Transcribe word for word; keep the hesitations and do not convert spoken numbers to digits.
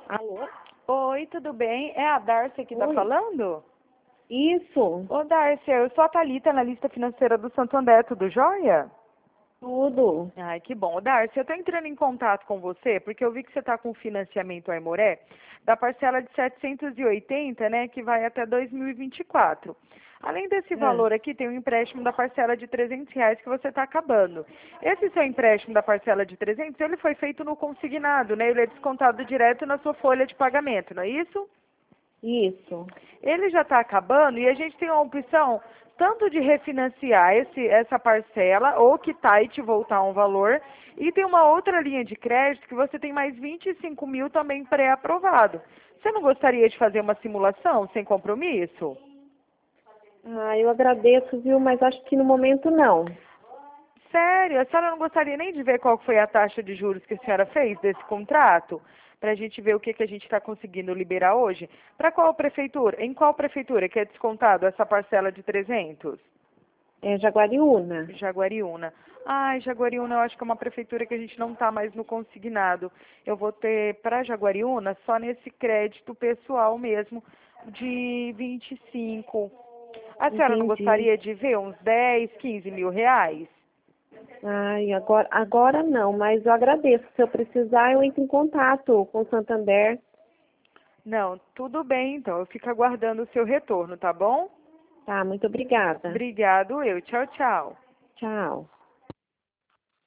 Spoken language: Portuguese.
Alô? Oi, tudo bem? É a Darcy que tá Oi. falando? Isso, Ô, Darcy, eu sou a Thalita, analista financeira do Santander, tudo jóia? tudo. Ai, que bom. Ô, Darcy, eu tô entrando em contato com você porque eu vi que você tá com financiamento Aimoré da parcela de setecentos e oitenta, né, que vai até dois mil e vinte e quatro. Além desse É. valor aqui, tem um empréstimo da parcela de trezentos reais que você está acabando. Esse seu empréstimo da parcela de trezentos, ele foi feito no consignado, né? Ele é descontado direto na sua folha de pagamento, não é isso? Isso. Ele já está acabando e a gente tem a opção tanto de refinanciar esse, essa parcela ou quitar e te voltar um valor. E tem uma outra linha de crédito que você tem mais vinte e cinco mil também pré-aprovado. Você não gostaria de fazer uma simulação sem compromisso? Ah, eu agradeço, viu? Mas acho que no momento não. Sério? A senhora não gostaria nem de ver qual foi a taxa de juros que a senhora fez desse contrato? Para a gente ver o que, que a gente está conseguindo liberar hoje? Para qual prefeitura? Em qual prefeitura que é descontado essa parcela de trezentos? É Jaguariúna. Jaguariúna. Ai, Jaguariúna, eu acho que é uma prefeitura que a gente não está mais no consignado. Eu vou ter para Jaguariúna só nesse crédito pessoal mesmo de vinte e cinco. A senhora não Entendi. gostaria de ver uns dez, quinze mil reais? Ai, agora, agora não, mas eu agradeço. Se eu precisar, eu entro em contato com o Santander. Não, tudo bem, então. Eu fico aguardando o seu retorno, tá bom? Tá, muito obrigada. Obrigado, eu. Tchau, tchau. Tchau.